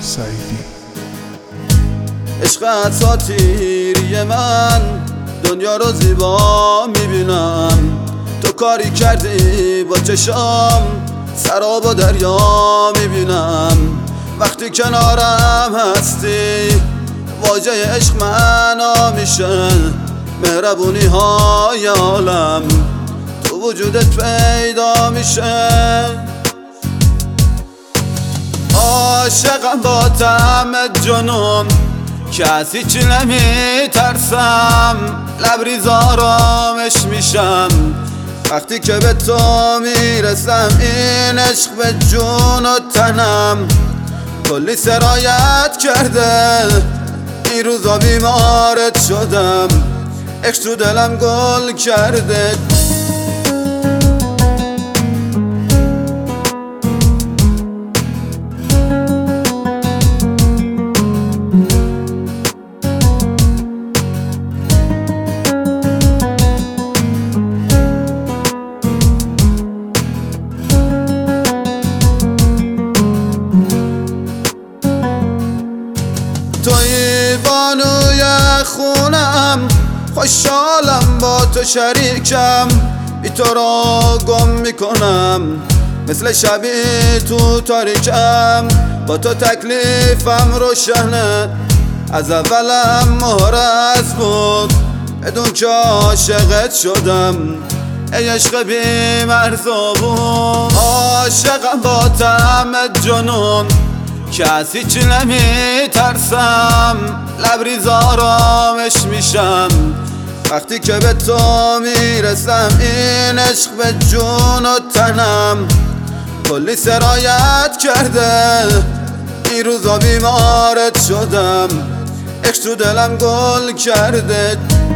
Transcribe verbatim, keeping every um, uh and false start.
سعیدی. عشق اساطیری من دنیا رو زیبا میبینم، تو کاری کردی با چشام سراب و دریا میبینم. وقتی کنارم هستی واژه عشق معنا میشه، مهربونی های عالم تو وجودت پیدا میشه. عاشقم با طعم جنون کسی چی نمی ترسم، لبریز آرامش میشم وقتی که به تو میرسم. این عشق به جون و تنم کلی سرایت کرده، این روزا بیمارت شدم، عشق تو دلم گل کرده. توی بانوی خونم، خوشحالم با تو شریکم، بی تو را گم میکنم مثل شبی تو تاریکم. با تو تکلیفم روشنه، از اولم مهرز بود بدون که عاشقت شدم، ای عشق بی مرزا بود. عاشقم با طعم جنون کسی چی نمی ترسم، لبریز آرامش میشم وقتی که به تو میرسم. این عشق به جون و تنم کلی سرایت کرده، این روزا بیمارت شدم، عشق تو دلم گل کرده.